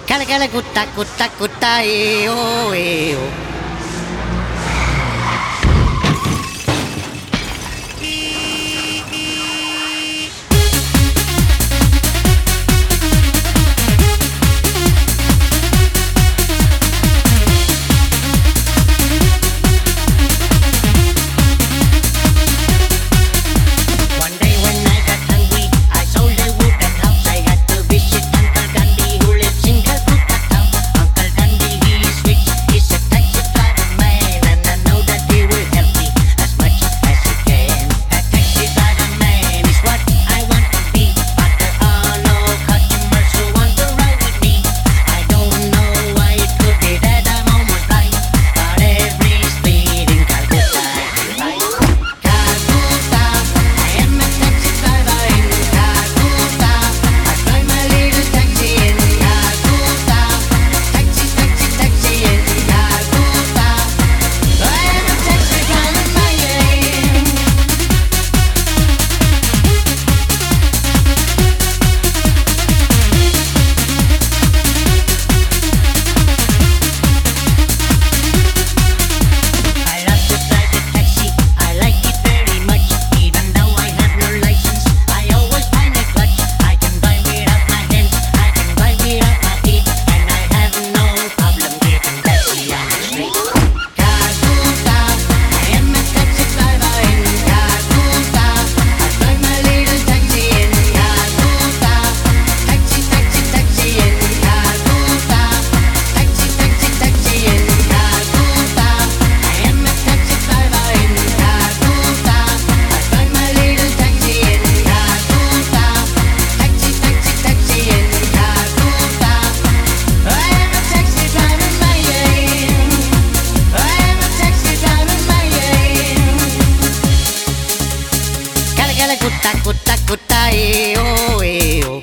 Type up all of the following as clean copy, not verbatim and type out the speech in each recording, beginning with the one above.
Cala cala gutta gutta gutta oh oh. Gutta gutta gutta oh oh.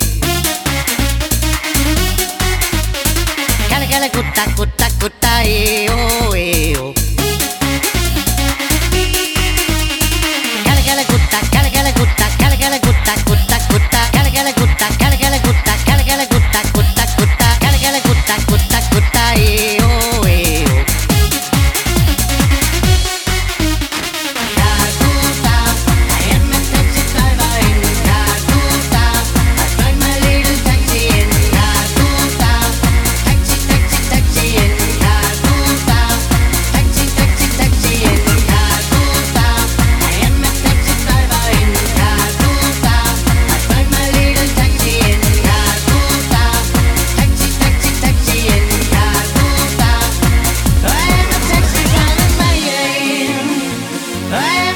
Cala cala gutta gutta gutta oh oh. Cala cala gutta cala cala gutta cala cala gutta gutta gutta cala cala gutta cala cala gutta cala cala gutta gutta gutta cala cala gutta gutta gutta oh oh.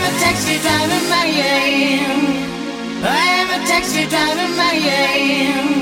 Taxi driver, my aim.